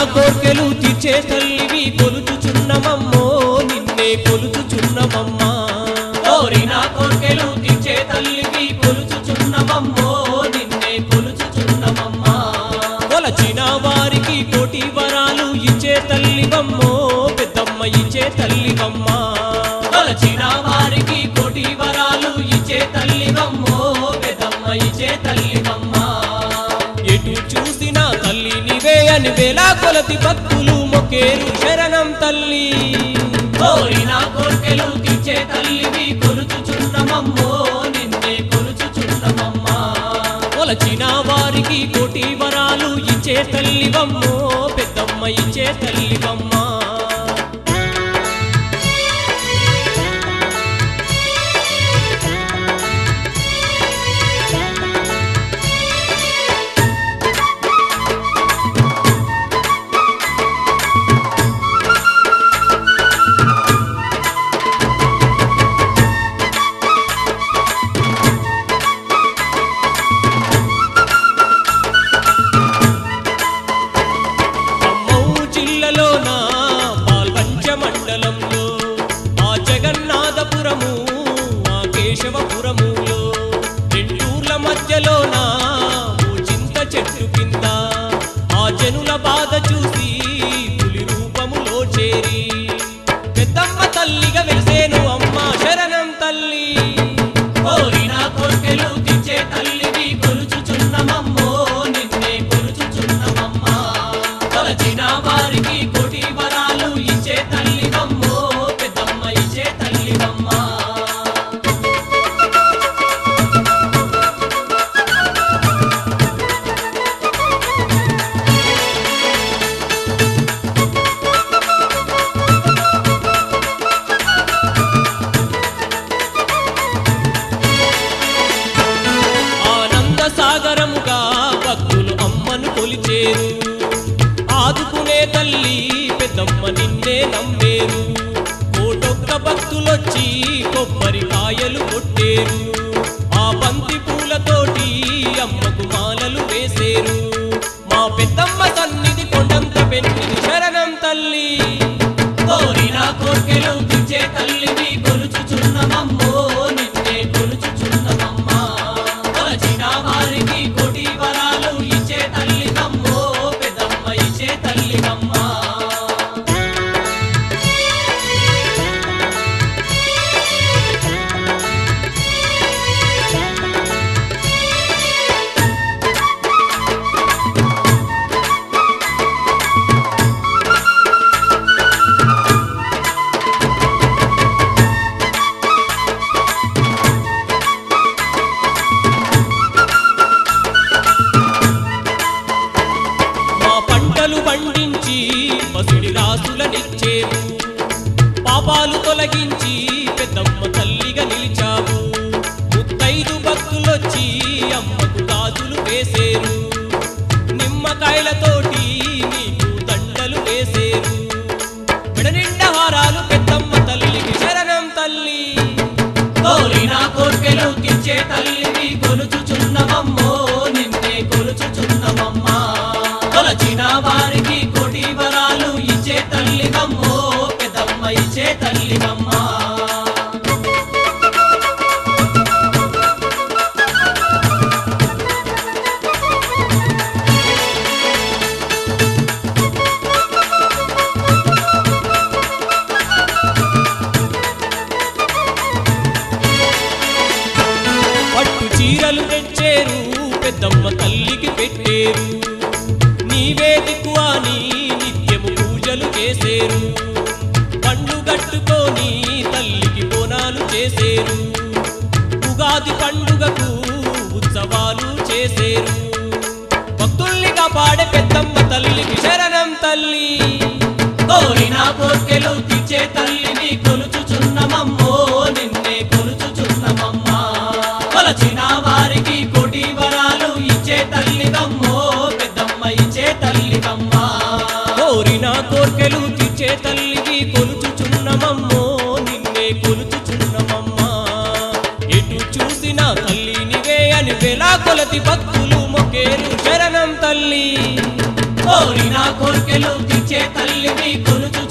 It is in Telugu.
కోర్కెలు తీర్చే తల్లివి కొలుచుచున్నమమ్మో నిన్నే కొలుచుచున్నమమ్మా కోరిన కోర్కెలు తీర్చే తల్లివి కొలుచుచున్నమమ్మో నిన్నే కొలుచుచున్నమమ్మా కొలచిన వారికి కోటి వరాలు ఇచ్చే తల్లివమ్మో పెద్దమ్మ ఇచ్చే తల్లివమ్మా కొలచిన వారికి కోటి వరాలు ఇచ్చే తల్లివమ్మో పెద్దమ్మ ఇచ్చే తల్లివమ్మా ఎటు చూసినా తల్లి నీవే అని వేలా కొలతి భక్తులు మొక్కేరు శరణం తల్లి కోరిన కోర్కెలు తీర్చే తల్లివి కొలుచుచున్నమమ్మో నిన్నే కొలుచుచున్నమమ్మా కొలచిన వారికి కోటి వరాలు ఇచ్చే తల్లివమ్మో పెద్దమ్మ ఇచ్చే తల్లివమ్మా కేశవపురములో రెండూర్ల మధ్యలోన ఓ చింత చెట్టు కింద ఆ జనుల బాధ చూసి పులి రూపములో చేరి పెద్దమ్మ తల్లిగా వెలిసేను అమ్మ శరణం తల్లి కోరిన కోర్కెలు తీర్చే తల్లివి కొలుచుచున్నమమ్మో నిన్నే కొలుచుచున్నమమ్మా కొలచిన వారికి కోటి వరాలు ఇచ్చే తల్లివమ్మో పెద్దమ్మ ఇచ్చే తల్లివమ్మా సాగరముగా భక్తులు అమ్మను కొలిచేరు ఆదుకునే తల్లి పెద్దమ్మ నిన్నే నమ్మేరు కోటొక్క భక్తులొచ్చి కొబ్బరికాయలు కొట్టేరు ఆ బంతి పూలతోటి అమ్మకు మాలలు వేసేరు మా పెద్దమ్మ సన్నిధి కొండంత పెన్నిది శరణం తల్లి కోరిన కోర్కెలు తీర్చే తల్లివి కొలుచుచున్నమమ్మో నిన్నే కొలుచుచున్నమమ్మా కొలచిన వారికి కోటి వరాలు ఇచ్చే తల్లివమ్మో పెద్దమ్మ ఇచ్చే తల్లివమ్మా పండించి పసిడి రాసులనిచ్చేవు పాపాలు తొలగించి పెద్దమ్మ తల్లిగా నిలిచావు ముత్తైదు భక్తులొచ్చి అమ్మకు గాజులు వేసేరు నిమ్మకాయలతోటి నీకు దండలు వేసేరు మెడనిండా హారాలు పెద్దమ్మ తల్లికి శరణం తల్లి కోరిన కోర్కెలు తీర్చే తల్లివి కొలుచుచున్నమమ్మో నిన్నే కొలుచుచున్నమమ్మా కొలచిన వారికి కోటి వరాలు ఇచ్చే తల్లివమ్మో పెద్దమ్మ ఇచ్చే తల్లివమ్మా పట్టు చీరలు తెచ్చేరు పెద్దమ్మ తల్లికి పెట్టేరు నీవే దిక్కువాని నిత్యము పూజలు చేసేరు పండు గట్టుకొని తల్లికి బోనాలు చేసేరు ఉగాది పండుగకు ఉత్సవాలు చేసేరు భక్తుల్ని కాపాడే పెద్దమ్మ తల్లికి శరణం తల్లి కోరిన కోర్కెలు తీర్చే తల్లిని కొలుచుచున్నమమ్మో నిన్నే కొలుచుచున్నమమ్మా కొలచిన వారికి కోటి వరాలు ఇచ్చే తల్లివమ్మో పెద్దమ్మ ఇచ్చే తల్లివమ్మా కోరిన కోర్కెలు తీర్చే తల్లివి కొలుచుచున్నమమ్మో నిన్నే కొలుచుచున్నమమ్మా ఎటు చూసినా తల్లి నివే అని వేలా కొలతి భక్తులు మొక్కేరు శరణం తల్లి కోరిన కోర్కెలు తీర్చే తల్లివి కొలుచు